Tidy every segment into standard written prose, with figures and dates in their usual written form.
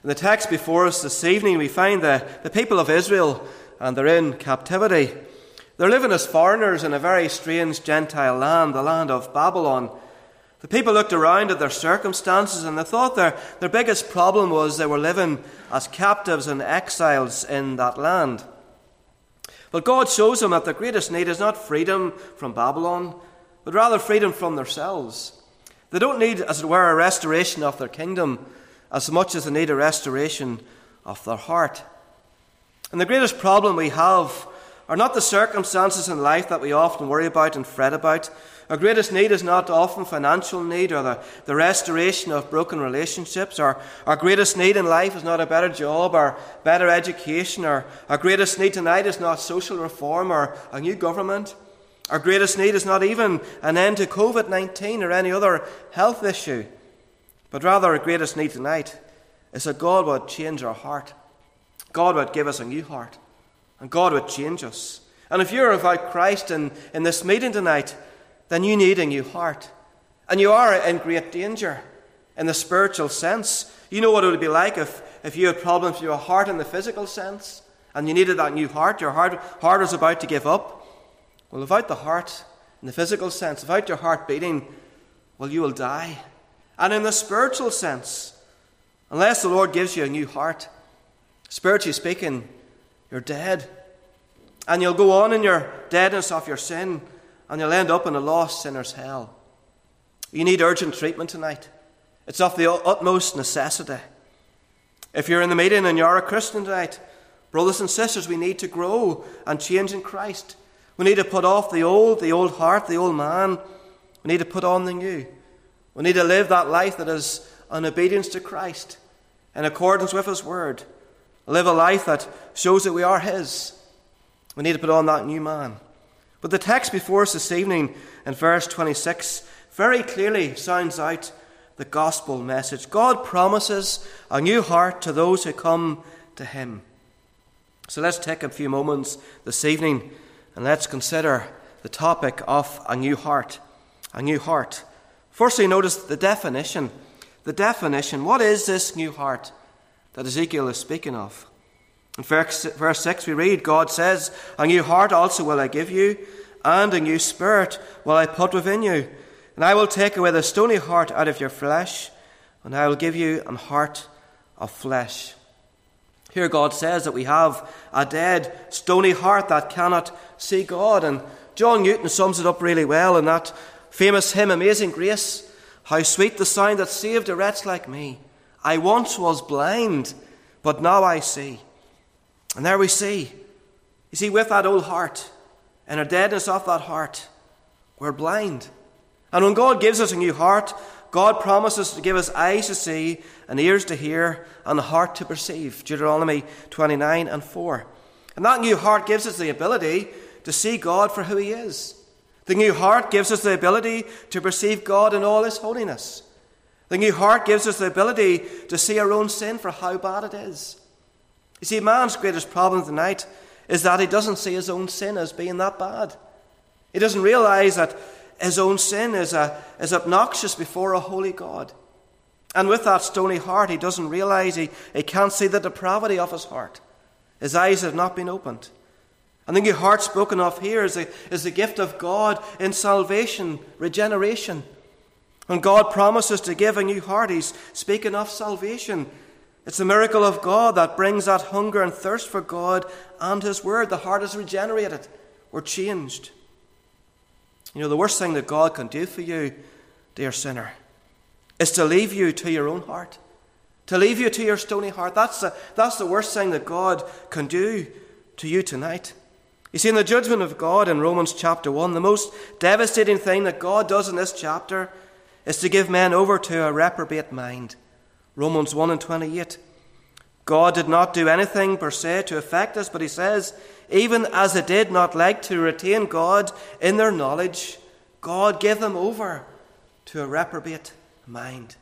In the text before us this evening, we find the people of Israel, and they're in captivity. They're living as foreigners in a very strange Gentile land, the land of Babylon. The people looked around at their circumstances and they thought their biggest problem was they were living as captives and exiles in that land. But God shows them that their greatest need is not freedom from Babylon, but rather freedom from themselves. They don't need, as it were, a restoration of their kingdom as much as they need a restoration of their heart. And the greatest problem we have are not the circumstances in life that we often worry about and fret about. Our greatest need is not often financial need or the restoration of broken relationships. Our greatest need in life is not a better job or better education. Our greatest need tonight is not social reform or a new government. Our greatest need is not even an end to COVID-19 or any other health issue. But rather our greatest need tonight is that God would change our heart. God would give us a new heart. And God would change us. And if you're without Christ in this meeting tonight, then you need a new heart. And you are in great danger in the spiritual sense. You know what it would be like if you had problems with your heart in the physical sense and you needed that new heart. Your heart was about to give up. Well, without the heart in the physical sense, without your heart beating, well, you will die. And in the spiritual sense, unless the Lord gives you a new heart, spiritually speaking, you're dead. And you'll go on in your deadness of your sin, and you'll end up in a lost sinner's hell. You need urgent treatment tonight. It's of the utmost necessity. If you're in the meeting and you're a Christian tonight, brothers and sisters, we need to grow and change in Christ. We need to put off the old heart, the old man. We need to put on the new. We need to live that life that is in obedience to Christ, in accordance with His word. Live a life that shows that we are His. We need to put on that new man. But the text before us this evening in verse 26 very clearly sounds out the gospel message. God promises a new heart to those who come to Him. So let's take a few moments this evening and let's consider the topic of a new heart. A new heart. Firstly, notice the definition. The definition. What is this new heart that Ezekiel is speaking of? In verse 6 we read, God says, a new heart also will I give you, and a new spirit will I put within you. And I will take away the stony heart out of your flesh, and I will give you an heart of flesh. Here God says that we have a dead, stony heart that cannot see God. And John Newton sums it up really well in that famous hymn, Amazing Grace. How sweet the sound that saved a wretch like me. I once was blind, but now I see. And there we see. You see, with that old heart, and our deadness of that heart, we're blind. And when God gives us a new heart, God promises to give us eyes to see, and ears to hear, and a heart to perceive. Deuteronomy 29:4. And that new heart gives us the ability to see God for who He is. The new heart gives us the ability to perceive God in all His holiness. The new heart gives us the ability to see our own sin for how bad it is. You see, man's greatest problem tonight is that he doesn't see his own sin as being that bad. He doesn't realize that his own sin is obnoxious before a holy God. And with that stony heart, he doesn't realize he can't see the depravity of his heart. His eyes have not been opened. And the new heart spoken of here is the gift of God in salvation, regeneration. When God promises to give a new heart, He's speaking of salvation. It's the miracle of God that brings that hunger and thirst for God and His word. The heart is regenerated. We're changed. You know, the worst thing that God can do for you, dear sinner, is to leave you to your own heart. To leave you to your stony heart. That's the worst thing that God can do to you tonight. You see, in the judgment of God in Romans chapter 1, the most devastating thing that God does in this chapter is to give men over to a reprobate mind. Romans 1:28. God did not do anything per se to affect us, but He says, even as they did not like to retain God in their knowledge, God gave them over to a reprobate mind.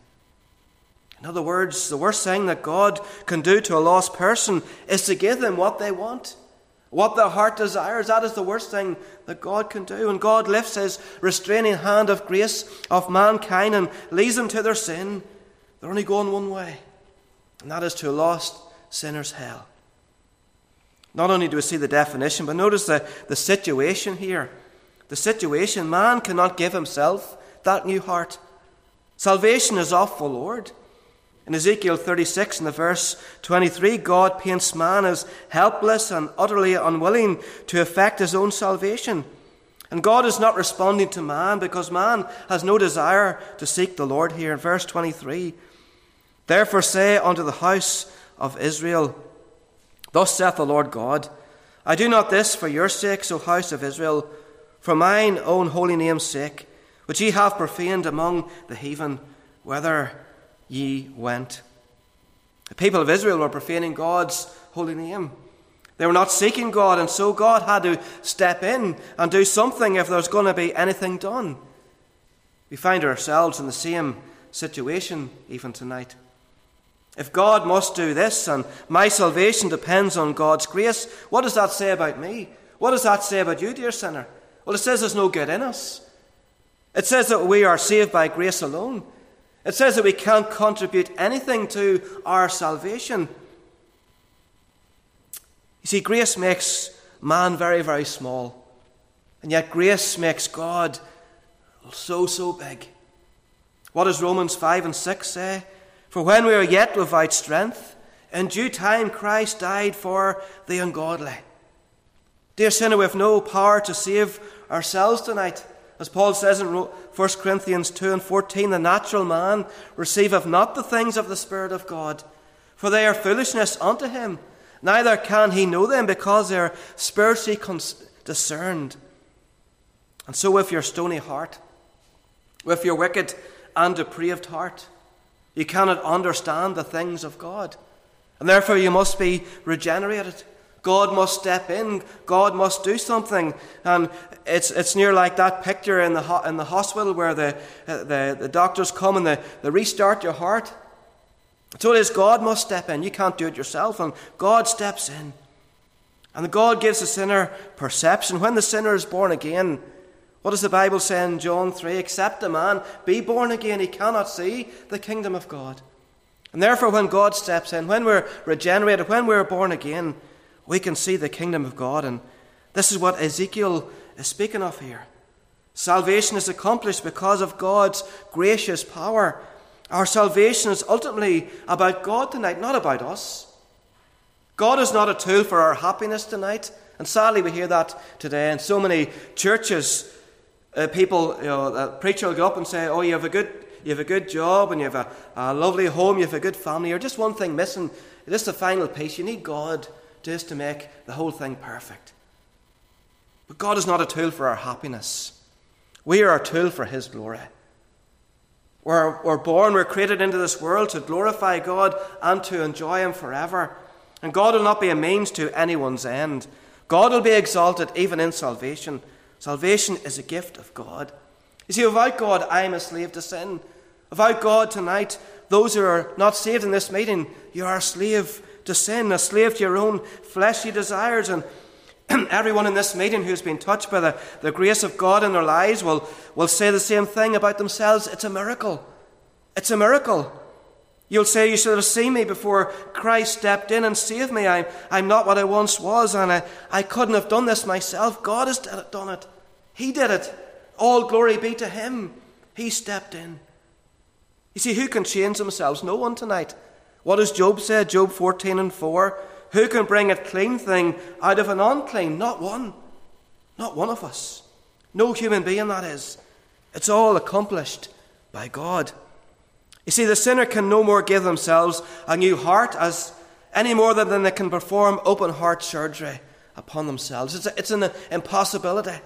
In other words, the worst thing that God can do to a lost person is to give them what they want. What their heart desires, that is the worst thing that God can do. And God lifts His restraining hand of grace of mankind and leads them to their sin. They're only going one way. and that is to a lost sinner's hell. Not only do we see the definition, but notice the situation here. The situation, man cannot give himself that new heart. Salvation is of the Lord. In Ezekiel 36 and the verse 23, God paints man as helpless and utterly unwilling to effect his own salvation. And God is not responding to man because man has no desire to seek the Lord here. In verse 23, therefore say unto the house of Israel, thus saith the Lord God, I do not this for your sakes, O house of Israel, for mine own holy name's sake, which ye have profaned among the heathen, whither ye went. The people of Israel were profaning God's holy name. They were not seeking God, and so God had to step in and do something if there's going to be anything done. We find ourselves in the same situation even tonight. If God must do this and my salvation depends on God's grace, what does that say about me? What does that say about you, dear sinner? Well, it says there's no good in us. It says that we are saved by grace alone. It says that we can't contribute anything to our salvation. You see, grace makes man very, very small. And yet grace makes God so, so big. What does Romans 5 and 6 say? For when we are yet without strength, in due time Christ died for the ungodly. Dear sinner, we have no power to save ourselves tonight. As Paul says in 1 Corinthians 2 and 14, the natural man receiveth not the things of the Spirit of God, for they are foolishness unto him. Neither can he know them, because they are spiritually discerned. And so with your stony heart, with your wicked and depraved heart, you cannot understand the things of God. And therefore you must be regenerated. God must step in. God must do something. And it's near like that picture in the hospital where the doctors come and they restart your heart. So it is, God must step in. You can't do it yourself, and God steps in. And God gives the sinner perception. When the sinner is born again, what does the Bible say in John 3? Except a man be born again, he cannot see the kingdom of God. And therefore, when God steps in, when we're regenerated, when we're born again, we can see the kingdom of God. And this is what Ezekiel is speaking of here. Salvation is accomplished because of God's gracious power. Our salvation is ultimately about God tonight, not about us. God is not a tool for our happiness tonight. And sadly, we hear that today in so many churches. People, the preacher will go up and say, oh, you have a good job, and you have a lovely home, you have a good family. You're just one thing missing, just the final piece. You need God just to make the whole thing perfect. But God is not a tool for our happiness. We are a tool for his glory. We're born, we're created into this world to glorify God and to enjoy him forever. And God will not be a means to anyone's end. God will be exalted even in salvation. Salvation is a gift of God. You see, without God, I am a slave to sin. Without God tonight, those who are not saved in this meeting, you are a slave to sin, a slave to your own fleshly desires. And everyone in this meeting who's been touched by the grace of God in their lives will say the same thing about themselves. It's a miracle. It's a miracle. You'll say, you should have seen me before Christ stepped in and saved me. I'm not what I once was, and I couldn't have done this myself. God has done it. He did it. All glory be to him. He stepped in. You see, who can change themselves? No one tonight. What does Job say? Job 14 and 4. Who can bring a clean thing out of an unclean? Not one. Not one of us. No human being, that is. It's all accomplished by God. You see, the sinner can no more give themselves a new heart any more than they can perform open heart surgery upon themselves. It's an impossibility.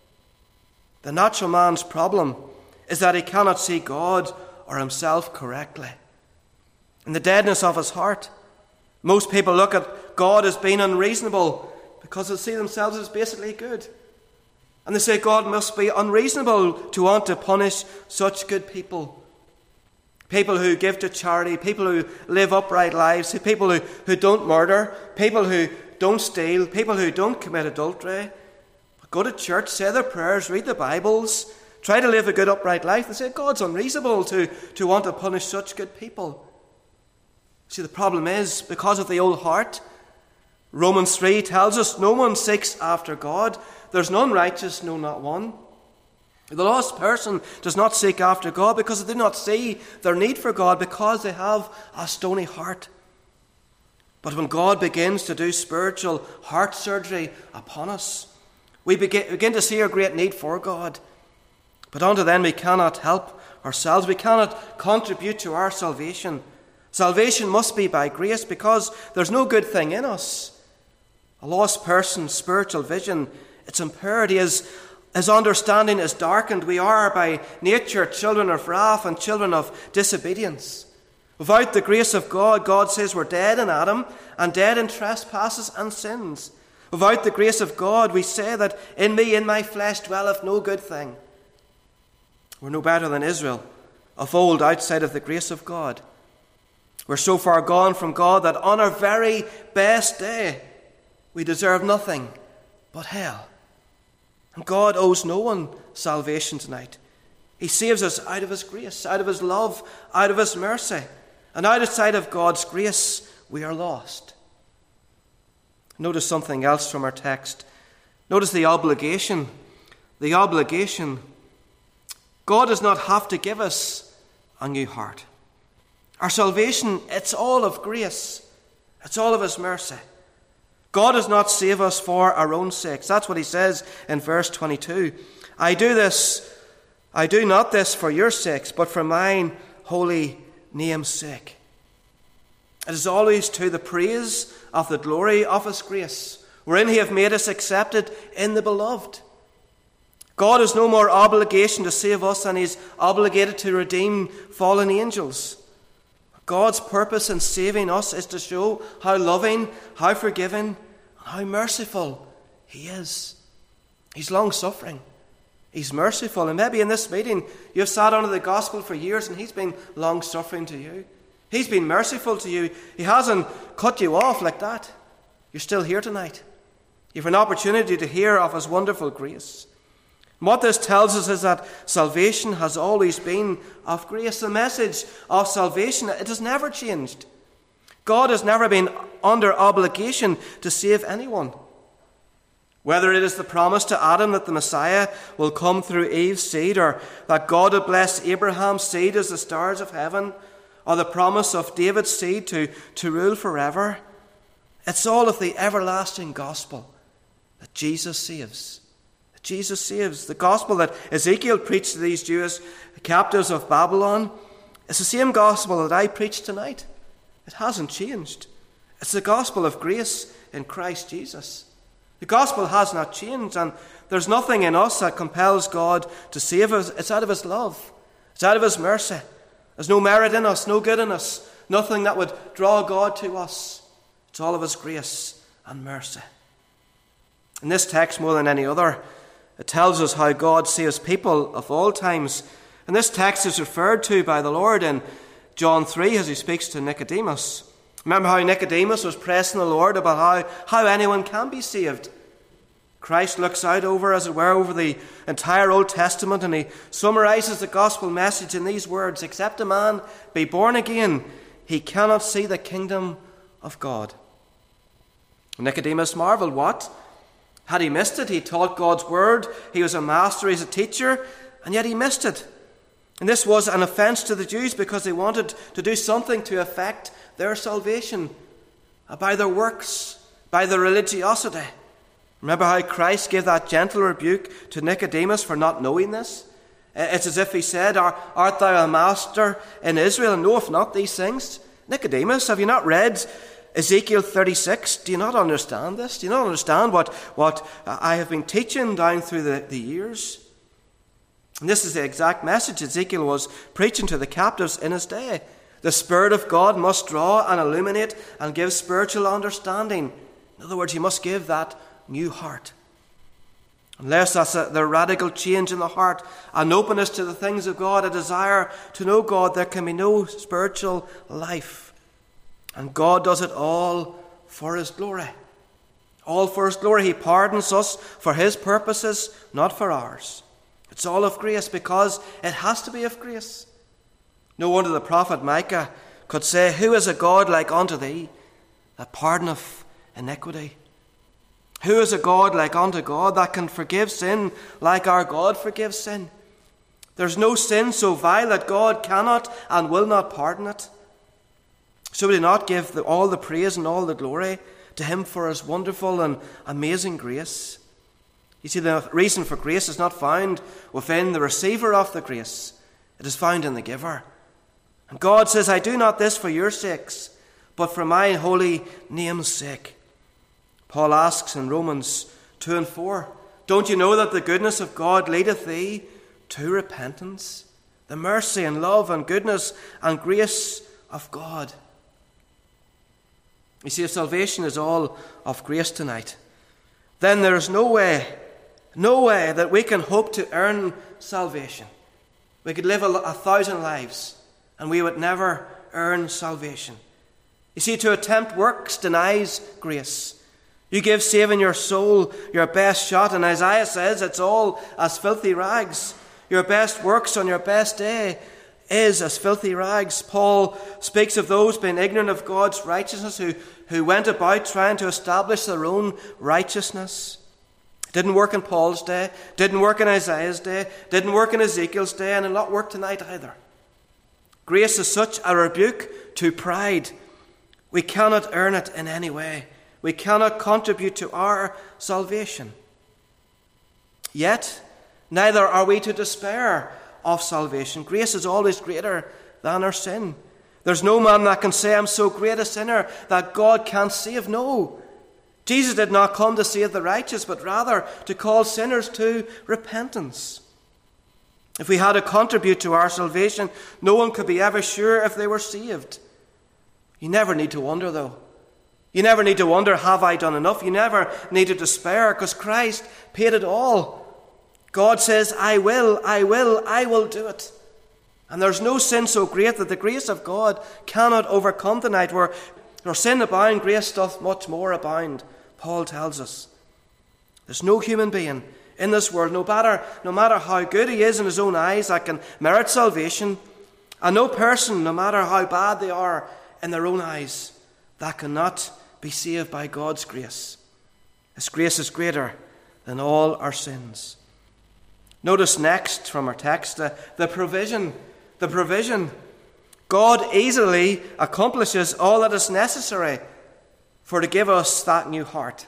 The natural man's problem is that he cannot see God or himself correctly. In the deadness of his heart, most people look at God as being unreasonable because they see themselves as basically good. And they say God must be unreasonable to want to punish such good people. People who give to charity, people who live upright lives, people who don't murder, people who don't steal, people who don't commit adultery. Go to church, say their prayers, read the Bibles, try to live a good upright life. They say God's unreasonable to want to punish such good people. See, the problem is because of the old heart. Romans 3 tells us no one seeks after God. There's none righteous, no, not one. The lost person does not seek after God because they do not see their need for God, because they have a stony heart. But when God begins to do spiritual heart surgery upon us, we begin to see our great need for God. But until then, we cannot help ourselves. We cannot contribute to our salvation. Salvation must be by grace, because there's no good thing in us. A lost person's spiritual vision, it's impaired. His understanding is darkened. We are by nature children of wrath and children of disobedience. Without the grace of God, God says we're dead in Adam and dead in trespasses and sins. Without the grace of God, we say that in me, in my flesh, dwelleth no good thing. We're no better than Israel of old outside of the grace of God. We're so far gone from God that on our very best day, we deserve nothing but hell. And God owes no one salvation tonight. He saves us out of his grace, out of his love, out of his mercy. And outside of God's grace, we are lost. Notice something else from our text. Notice the obligation. The obligation. God does not have to give us a new heart. Our salvation, it's all of grace. It's all of his mercy. God does not save us for our own sakes. That's what he says in verse 22. I do not this for your sakes, but for mine holy name's sake. It is always to the praise of the glory of his grace, wherein he hath made us accepted in the beloved. God has no more obligation to save us than he is obligated to redeem fallen angels. God's purpose in saving us is to show how loving, how forgiving, and how merciful he is. He's long-suffering. He's merciful. And maybe in this meeting, you've sat under the gospel for years and he's been long-suffering to you. He's been merciful to you. He hasn't cut you off like that. You're still here tonight. You have an opportunity to hear of his wonderful grace. And what this tells us is that salvation has always been of grace. The message of salvation, it has never changed. God has never been under obligation to save anyone. Whether it is the promise to Adam that the Messiah will come through Eve's seed, or that God will bless Abraham's seed as the stars of heaven, or the promise of David's seed to rule forever, it's all of the everlasting gospel that Jesus saves. Jesus saves. The gospel that Ezekiel preached to these Jewish captives of Babylon is the same gospel that I preach tonight. It hasn't changed. It's the gospel of grace in Christ Jesus. The gospel has not changed, and there's nothing in us that compels God to save us. It's out of his love. It's out of his mercy. There's no merit in us, no good in us, nothing that would draw God to us. It's all of his grace and mercy. In this text, more than any other, it tells us how God saves people of all times. And this text is referred to by the Lord in John 3 as he speaks to Nicodemus. Remember how Nicodemus was pressing the Lord about how anyone can be saved. Christ looks out over, as it were, over the entire Old Testament, and he summarizes the gospel message in these words: except a man be born again, he cannot see the kingdom of God. Nicodemus marveled. What? Had he missed it? He taught God's word. He was a master. He's a teacher. And yet he missed it. And this was an offense to the Jews because they wanted to do something to affect their salvation by their works, by their religiosity. Remember how Christ gave that gentle rebuke to Nicodemus for not knowing this? It's as if he said, art thou a master in Israel and knowest not these things? Nicodemus, have you not read Ezekiel 36? Do you not understand this? Do you not understand what I have been teaching down through the years? And this is the exact message Ezekiel was preaching to the captives in his day. The Spirit of God must draw and illuminate and give spiritual understanding. In other words, he must give that new heart. Unless that's the radical change in the heart, an openness to the things of God, a desire to know God, there can be no spiritual life. And God does it all for his glory. All for his glory. He pardons us for his purposes, not for ours. It's all of grace because it has to be of grace. No wonder the prophet Micah could say, who is a God like unto thee, that pardoneth iniquity? Who is a God like unto God, that can forgive sin like our God forgives sin? There's no sin so vile that God cannot and will not pardon it. So would he not give all the praise and all the glory to him for his wonderful and amazing grace? You see, the reason for grace is not found within the receiver of the grace. It is found in the giver. And God says, I do not this for your sakes, but for my holy name's sake. Paul asks in Romans 2 and 4, don't you know that the goodness of God leadeth thee to repentance? The mercy and love and goodness and grace of God. You see, if salvation is all of grace tonight, then there is no way that we can hope to earn salvation. We could live 1,000 lives and we would never earn salvation. You see, to attempt works denies grace. You give saving your soul your best shot, and Isaiah says it's all as filthy rags. Your best works on your best day is as filthy rags. Paul speaks of those being ignorant of God's righteousness who went about trying to establish their own righteousness. It didn't work in Paul's day, didn't work in Isaiah's day, didn't work in Ezekiel's day, and it'll not work tonight either. Grace is such a rebuke to pride. We cannot earn it in any way. We cannot contribute to our salvation. Yet, neither are we to despair of salvation. Grace is always greater than our sin. There's no man that can say, I'm so great a sinner that God can't save. No. Jesus did not come to save the righteous, but rather to call sinners to repentance. If we had to contribute to our salvation, no one could be ever sure if they were saved. You never need to wonder, though. You never need to wonder, have I done enough? You never need to despair, because Christ paid it all. God says, I will do it. And there's no sin so great that the grace of God cannot overcome tonight. Where sin abound, grace doth much more abound, Paul tells us. There's no human being in this world, no matter how good he is in his own eyes, that can merit salvation. And no person, no matter how bad they are in their own eyes, that cannot be saved by God's grace. His grace is greater than all our sins. Notice next from our text the provision. The provision. God easily accomplishes all that is necessary to give us that new heart.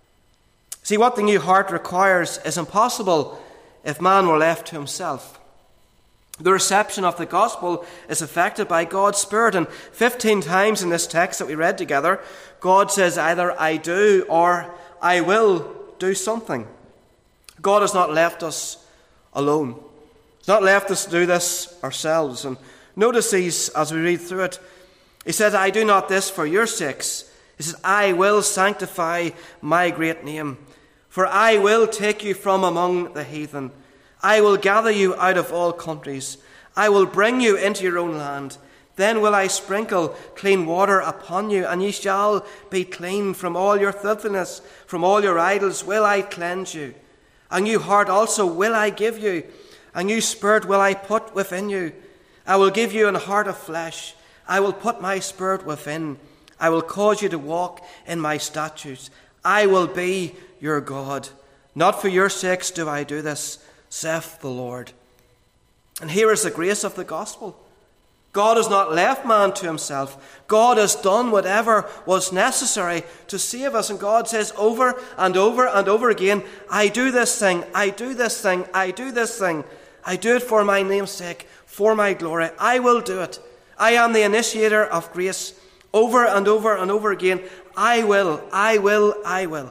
See, what the new heart requires is impossible if man were left to himself. The reception of the gospel is effected by God's Spirit, and 15 times in this text that we read together, God says either I do or I will do something. God has not left us alone. He's not left us to do this ourselves. And notice these as we read through it. He says, I do not this for your sakes. He says, I will sanctify my great name, for I will take you from among the heathen. I will gather you out of all countries. I will bring you into your own land. Then will I sprinkle clean water upon you, and ye shall be clean. From all your filthiness, from all your idols will I cleanse you. A new heart also will I give you. A new spirit will I put within you. I will give you an heart of flesh. I will put my spirit within. I will cause you to walk in my statutes. I will be your God. Not for your sakes do I do this, saith the Lord. And here is the grace of the gospel. God has not left man to himself. God has done whatever was necessary to save us. And God says over and over and over again, I do this thing, I do this thing, I do this thing. I do it for my name's sake, for my glory. I will do it. I am the initiator of grace. Over and over and over again, I will, I will, I will.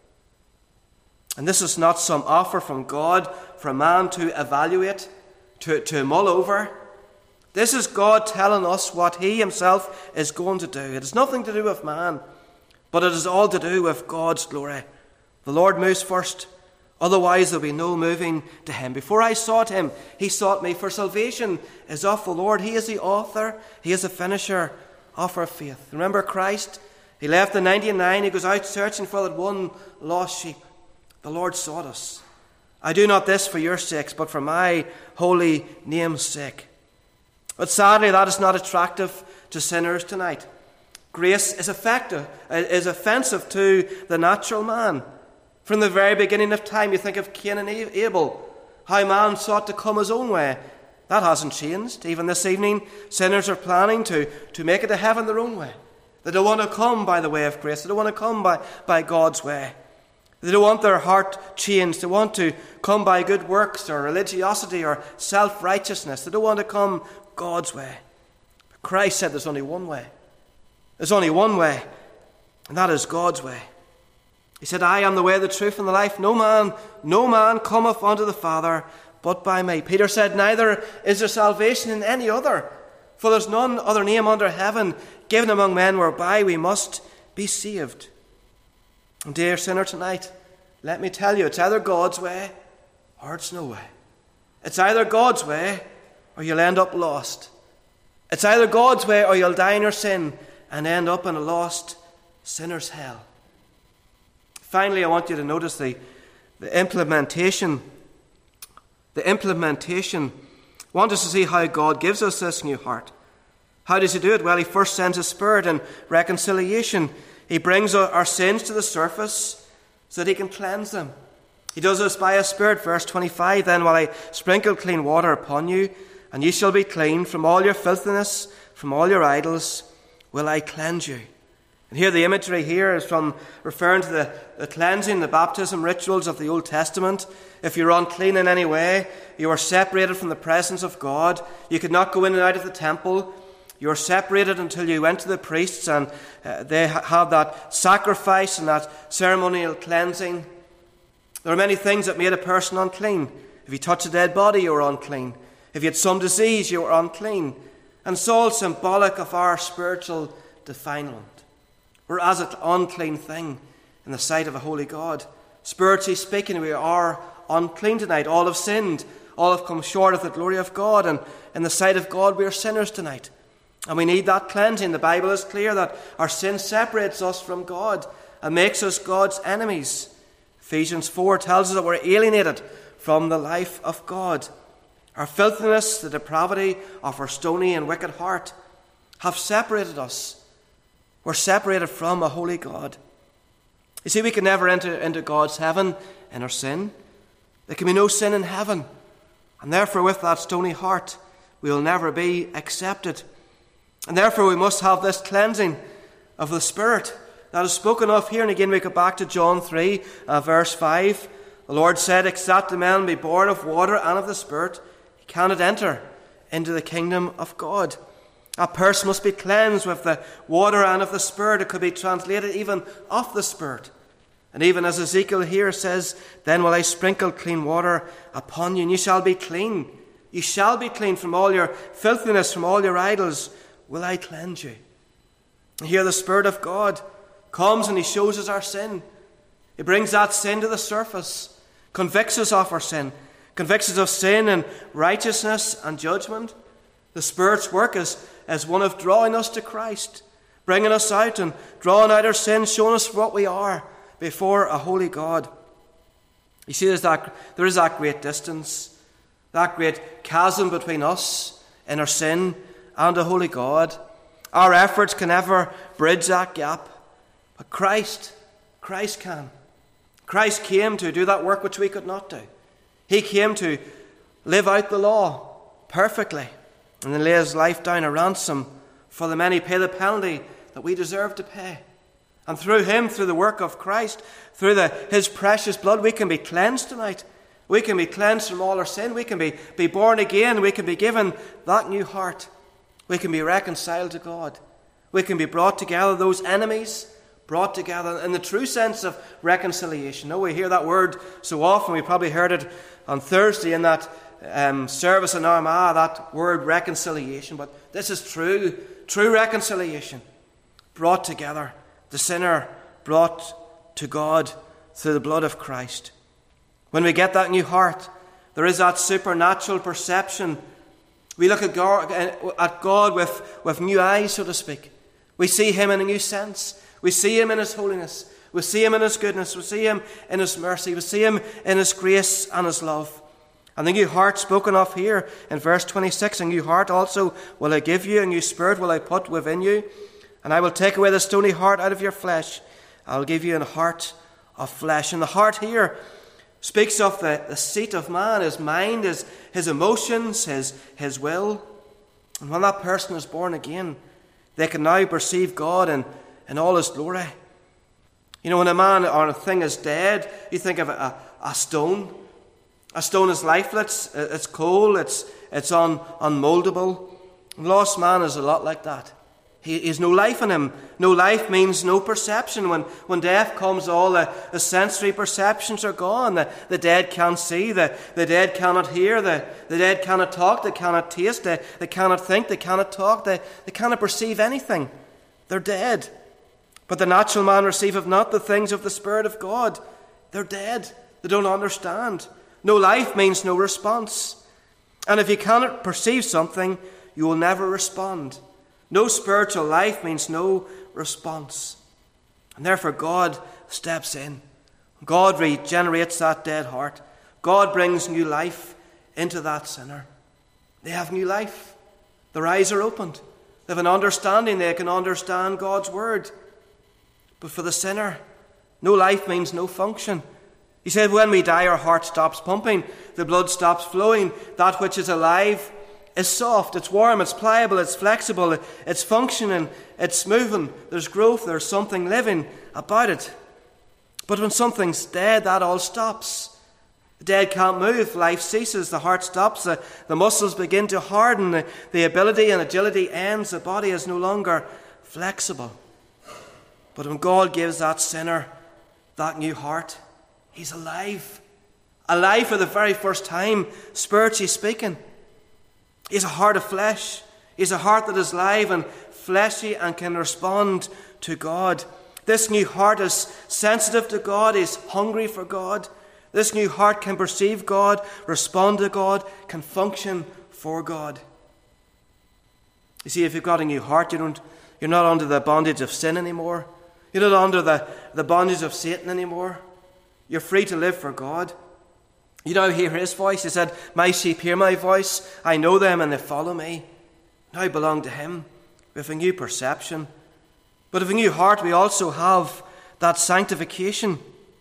And this is not some offer from God for man to evaluate, to mull over. This is God telling us what he himself is going to do. It has nothing to do with man, but it is all to do with God's glory. The Lord moves first. Otherwise there will be no moving to him. Before I sought him, he sought me. For salvation is of the Lord. He is the author. He is the finisher of our faith. Remember Christ? He left the 99. He goes out searching for that one lost sheep. The Lord sought us. I do not this for your sakes, but for my holy name's sake. But sadly, that is not attractive to sinners tonight. Grace is offensive to the natural man. From the very beginning of time, you think of Cain and Abel, how man sought to come his own way. That hasn't changed. Even this evening, sinners are planning to make it to heaven their own way. They don't want to come by the way of grace. They don't want to come by God's way. They don't want their heart changed. They want to come by good works or religiosity or self-righteousness. They don't want to come God's way. But Christ said there's only one way. There's only one way, and that is God's way. He said, I am the way, the truth, and the life. No man cometh unto the Father but by me. Peter said, neither is there salvation in any other, for there's none other name under heaven given among men whereby we must be saved. And dear sinner, tonight, let me tell you, it's either God's way or it's no way. It's either God's way or you'll end up lost. It's either God's way or you'll die in your sin and end up in a lost sinner's hell. Finally, I want you to notice the implementation. The implementation. I want us to see how God gives us this new heart. How does he do it? Well, he first sends his Spirit in reconciliation. He brings our sins to the surface so that he can cleanse them. He does this by his Spirit. Verse 25, then will I sprinkle clean water upon you, and ye shall be clean from all your filthiness, from all your idols will I cleanse you. And here the imagery here is from referring to the cleansing, the baptism rituals of the Old Testament. If you're unclean in any way, you are separated from the presence of God. You could not go in and out of the temple. You were separated until you went to the priests, and they have that sacrifice and that ceremonial cleansing. There are many things that made a person unclean. If you touched a dead body, you were unclean. If you had some disease, you were unclean. And it's all symbolic of our spiritual defilement. We're as an unclean thing in the sight of a holy God. Spiritually speaking, we are unclean tonight. All have sinned. All have come short of the glory of God. And in the sight of God, we are sinners tonight. And we need that cleansing. The Bible is clear that our sin separates us from God and makes us God's enemies. Ephesians 4 tells us that we're alienated from the life of God. Our filthiness, the depravity of our stony and wicked heart have separated us. We're separated from a holy God. You see, we can never enter into God's heaven in our sin. There can be no sin in heaven. And therefore, with that stony heart, we will never be accepted. And therefore, we must have this cleansing of the Spirit that is spoken of here. And again, we go back to John 3, verse 5. The Lord said, except a man be born of water and of the Spirit, he cannot enter into the kingdom of God. A person must be cleansed with the water and of the Spirit. It could be translated even of the Spirit. And even as Ezekiel here says, then will I sprinkle clean water upon you, and you shall be clean. You shall be clean from all your filthiness, from all your idols will I cleanse you. And here the Spirit of God comes and he shows us our sin. He brings that sin to the surface, convicts us of our sin, convicts us of sin and righteousness and judgment. The Spirit's work is one of drawing us to Christ, bringing us out and drawing out our sins, showing us what we are before a holy God. You see, there is that great distance, that great chasm between us and our sin and a holy God. Our efforts can never bridge that gap, but Christ can. Christ came to do that work which we could not do. He came to live out the law perfectly and then lay his life down a ransom for the many, pay the penalty that we deserve to pay. And through him, through the work of Christ, through his precious blood, we can be cleansed tonight. We can be cleansed from all our sin. We can be born again. We can be given that new heart. We can be reconciled to God. We can be brought together, those enemies, brought together in the true sense of reconciliation. No, we hear that word so often. We probably heard it on Thursday in that service in Armagh, that word reconciliation. But this is true reconciliation. Brought together. The sinner brought to God through the blood of Christ. When we get that new heart, there is that supernatural perception. We look at God with new eyes, so to speak. We see him in a new sense. We see him in his holiness. We see him in his goodness. We see him in his mercy. We see him in his grace and his love. And the new heart spoken of here in verse 26, a new heart also will I give you, a new spirit will I put within you, and I will take away the stony heart out of your flesh. I will give you a heart of flesh. And the heart here speaks of the seat of man, his mind, his emotions, his will. And when that person is born again, they can now perceive God in all his glory. You know, when a man or a thing is dead, you think of a stone. A stone is lifeless, it's cold, it's unmoldable. A lost man is a lot like that. He has no life in him. No life means no perception. When death comes, all the sensory perceptions are gone. The dead can't see, the dead cannot hear, the dead cannot talk, they cannot taste, they cannot think, they cannot talk, they cannot perceive anything. They're dead. But the natural man receiveth not the things of the Spirit of God. They're dead. They don't understand. No life means no response. And if you cannot perceive something, you will never respond. No spiritual life means no response. And therefore God steps in. God regenerates that dead heart. God brings new life into that sinner. They have new life. Their eyes are opened. They have an understanding. They can understand God's word. But for the sinner, no life means no function. He said, when we die, our heart stops pumping, the blood stops flowing. That which is alive is soft, it's warm, it's pliable, it's flexible, it's functioning, it's moving. There's growth, there's something living about it. But when something's dead, that all stops. The dead can't move, life ceases, the heart stops, the muscles begin to harden, the ability and agility ends, the body is no longer flexible. But when God gives that sinner that new heart, he's alive. Alive for the very first time, spiritually speaking. He's a heart of flesh. He's a heart that is live and fleshy and can respond to God. This new heart is sensitive to God, is hungry for God. This new heart can perceive God, respond to God, can function for God. You see, if you've got a new heart, you're not under the bondage of sin anymore. You're not under the bondage of Satan anymore. You're free to live for God. You now hear his voice. He said, my sheep hear my voice. I know them and they follow me. Now I belong to him. We have a new perception. But with a new heart, we also have that sanctification.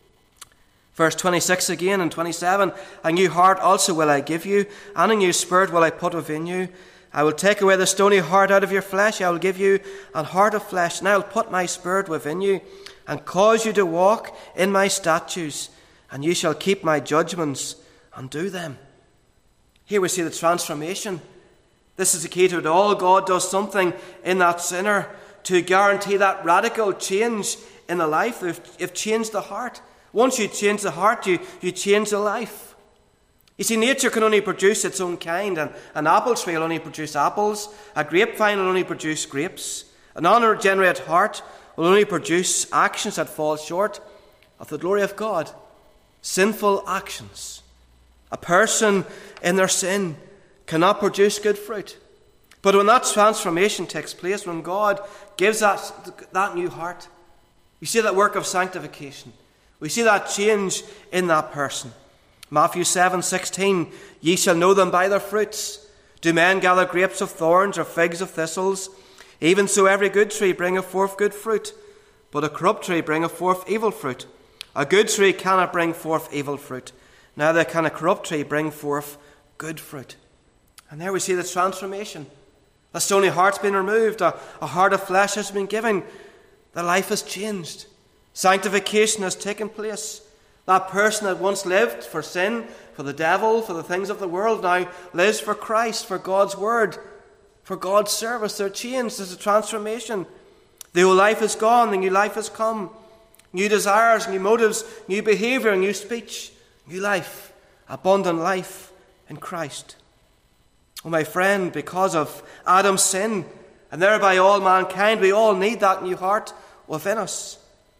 Verse 26 again and 27. A new heart also will I give you, and a new spirit will I put within you. I will take away the stony heart out of your flesh. I will give you an heart of flesh, and I will put my spirit within you, and cause you to walk in my statutes, and you shall keep my judgments and do them. Here we see the transformation. This is the key to it all. God does something in that sinner to guarantee that radical change in the life. You've changed the heart. Once you change the heart, you change the life. You see, nature can only produce its own kind. An apple tree will only produce apples. A grapevine will only produce grapes. An unregenerate heart will only produce actions that fall short of the glory of God. Sinful actions. A person in their sin cannot produce good fruit. But when that transformation takes place, when God gives that new heart, we see that work of sanctification. We see that change in that person. Matthew 7:16, ye shall know them by their fruits. Do men gather grapes of thorns or figs of thistles? Even so every good tree bringeth forth good fruit, but a corrupt tree bringeth forth evil fruit. A good tree cannot bring forth evil fruit, neither can a corrupt tree bring forth good fruit. And there we see the transformation. The stony heart's been removed, a heart of flesh has been given. The life has changed. Sanctification has taken place. That person that once lived for sin, for the devil, for the things of the world, now lives for Christ, for God's word, for God's service. They're changed. There's a transformation. The old life is gone, the new life has come. New desires, new motives, new behaviour, new speech, new life, abundant life in Christ. Oh, my friend, because of Adam's sin, and thereby all mankind, we all need that new heart within us.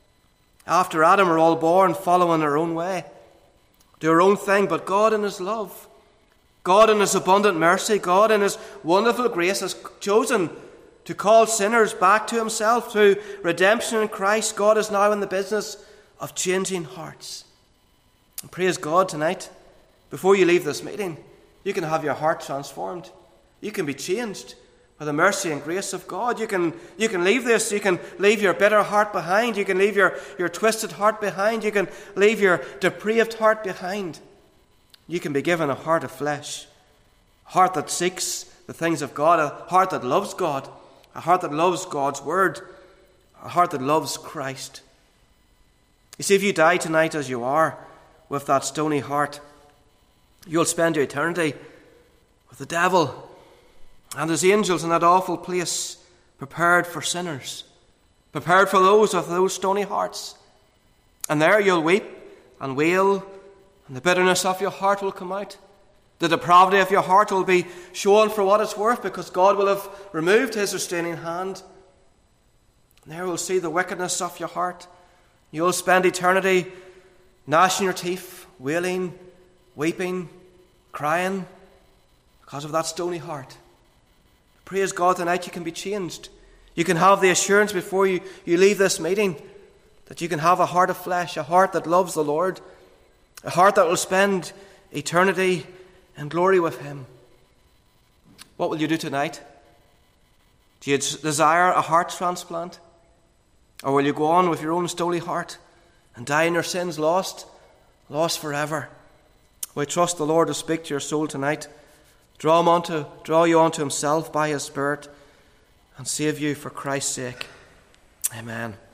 After Adam, we're all born following our own way, do our own thing, but God in his love, God in his abundant mercy, God in his wonderful grace has chosen to call sinners back to himself through redemption in Christ. God is now in the business of changing hearts. And praise God tonight. Before you leave this meeting, you can have your heart transformed. You can be changed by the mercy and grace of God. You can leave this. You can leave your bitter heart behind. You can leave your twisted heart behind. You can leave your depraved heart behind. You can be given a heart of flesh, a heart that seeks the things of God, a heart that loves God, a heart that loves God's word, a heart that loves Christ. You see, if you die tonight as you are, with that stony heart, you'll spend your eternity with the devil and his angels in that awful place, prepared for sinners, prepared for those of those stony hearts. And there you'll weep and wail, and the bitterness of your heart will come out. The depravity of your heart will be shown for what it's worth, because God will have removed his restraining hand. And there we'll see the wickedness of your heart. You'll spend eternity gnashing your teeth, wailing, weeping, crying, because of that stony heart. Praise God, tonight you can be changed. You can have the assurance before you leave this meeting that you can have a heart of flesh, a heart that loves the Lord, a heart that will spend eternity in glory with him. What will you do tonight? Do you desire a heart transplant? Or will you go on with your own stony heart and die in your sins, lost forever? We trust the Lord to speak to your soul tonight, draw you onto himself by his Spirit, and save you for Christ's sake. Amen.